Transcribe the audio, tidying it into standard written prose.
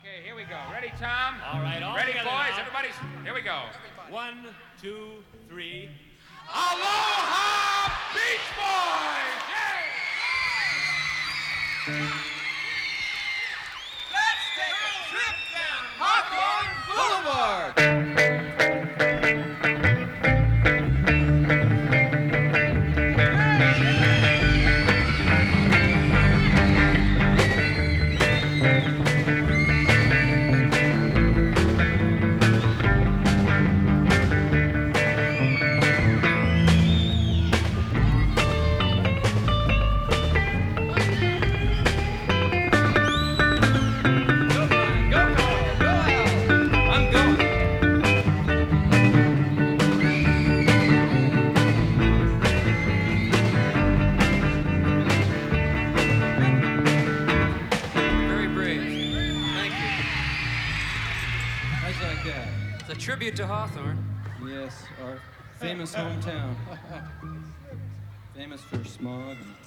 Okay, here we go. Ready, Tom? All right, all ready, together boys. now. Everybody's. Here we go. 1, 2, 3. Aloha, Beach Boys! Let's take a trip down Hawthorne Boulevard. It's a tribute to Hawthorne. Yes, our famous hometown. Famous for smog and